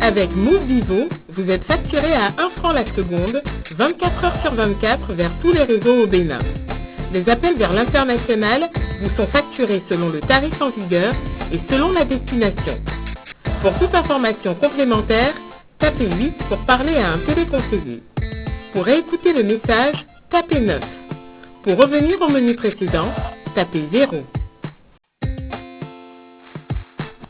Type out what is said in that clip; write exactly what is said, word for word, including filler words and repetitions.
Avec Move Vivo, vous êtes facturé à un franc la seconde, vingt-quatre heures sur vingt-quatre vers tous les réseaux au Bénin. Les appels vers l'international vous sont facturés selon le tarif en vigueur et selon la destination. Pour toute information complémentaire, tapez huit pour parler à un téléconseiller. Pour réécouter le message, tapez neuf. Pour revenir au menu précédent, tapez zéro.